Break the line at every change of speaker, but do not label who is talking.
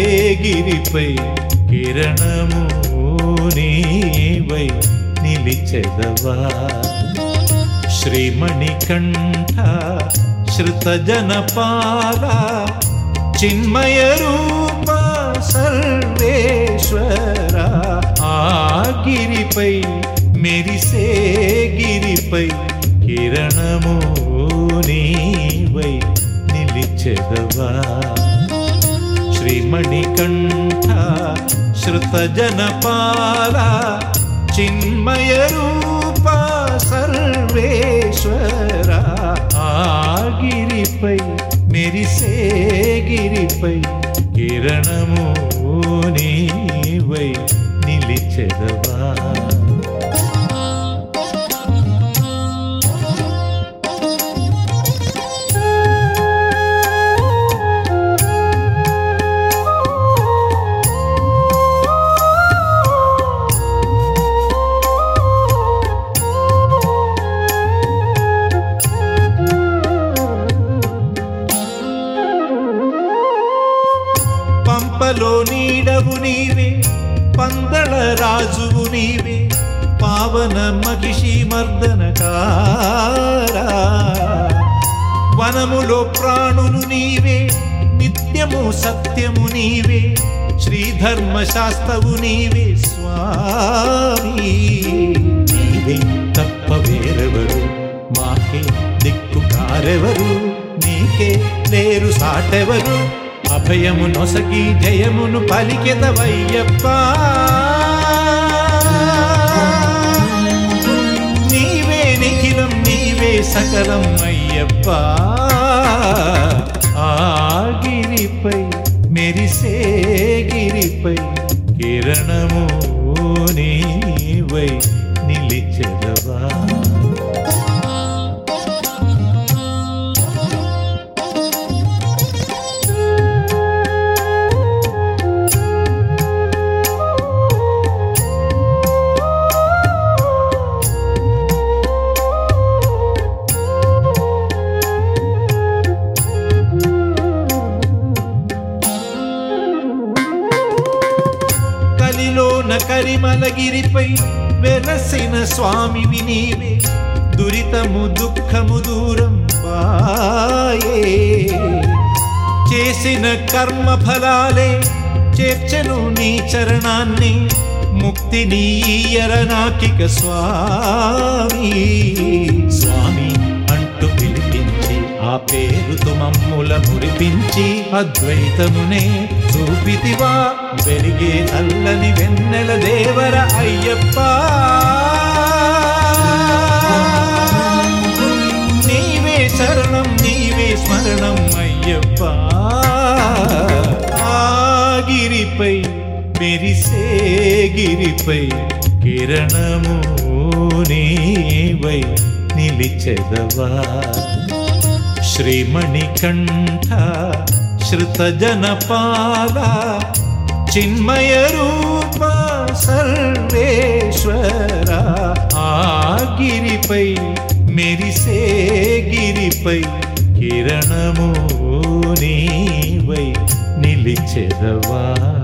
గిరిపై కిరణము నీవై నిలిచెదవా శ్రీమణికంఠ శ్రుతజనపాల చిన్మయ రూప సర్వేశ్వర ఆ గిరిపై మెరిసే గిరిపై కిరణము నీవై నిలిచెదవా శ్రీమణికంఠ శ్రుతజనపాల చిన్మయ రూప సర్వేశ్వర ఆ గిరిపై మెరిసే గిరిపై కిరణము నీవై నిలిచెదవా పంపలో నీడవు నీవే పందళ రాజువు నీవే పావన మహిషి మర్దనకారా వనములో ప్రాణులు నీవే నిత్యము సత్యము నీవే శ్రీధర్మశాస్త్రవు నీవే స్వామి నీవే తప్ప వేరెవరు మాకే దిక్కు కారెవరు నీకే లేరు సాటెవరు అభయము నొసగి జయమును పలికెదవయ్యప్ప నీవే నిఖిలం నీవే సకలం అయ్యప్ప ఆ గిరిపై మెరిసే గిరిపై కిరణము నీవై నిలిచెదవా కరిమలగిరిపై వెలసిన స్వామివి నీవే దురితము దుఃఖము దూరం పాయే చేసిన కర్మ ఫలాలే చేర్చెను నీ చరణాన్ని ముక్తిని ఈయరనాకిక స్వామి స్వామి అంటూ పిలిపించి ఆ పేరుతో మమ్ముల మురిపించి అద్వైతమునే చూపితివా వెలిగే చల్లని వెన్నెల దేవర అయ్యప్ప నీవే శరణం నీవే స్మరణం అయ్యప్ప ఆ గిరిపై మెరిసే గిరిపై కిరణము నీవై నిలిచెదవా శ్రీమణికంఠ శ్రుతజనపాల చిన్మయ రూప సర్వేశ్వర ఆ గిరిపై మెరిసే గిరిపై కిరణము నీవై నిలిచెదవా